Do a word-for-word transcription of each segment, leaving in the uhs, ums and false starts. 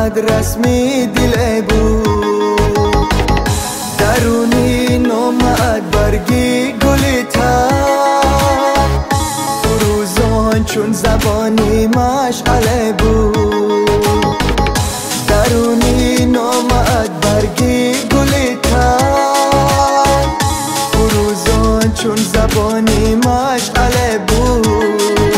نامد رسمی دل بود، درونی نامد برگی گلی تر، فروزان چون زبانی مشعله بود، درونی نامد برگی گلی تر، فروزان چون زبانی مشعله بود.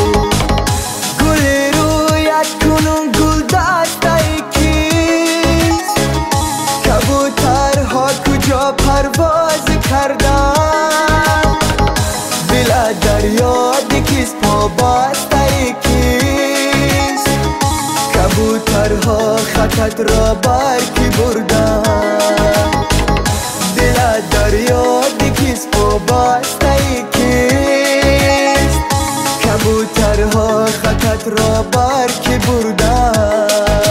گلی رویت کنون گل دسته کیست، کبوترها کجا پرواز کردن، دل دریا دیکیست پا بسته کیست، کبوترها خطت را برکی بردن، دل دریا دیکیست پا بسته کیست، کبوترها خطت را برکی بردن.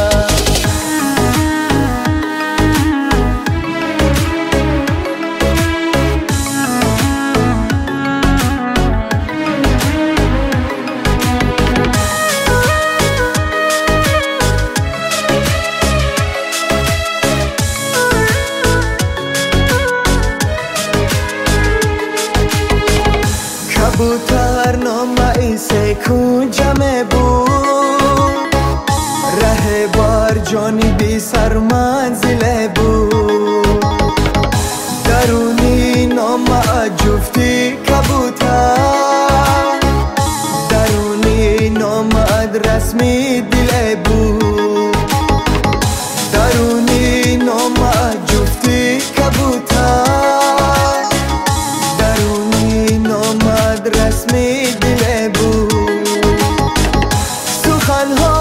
کبوتر نامه سے کنجمه بود، ره بار جانبی سر منزله بود، درونی نامه جفتی کبوتر، درونی نامه رسمی دل بود، درونی نامه جفتی کبوتر، درونی نامد رسمی دل بود. سخنها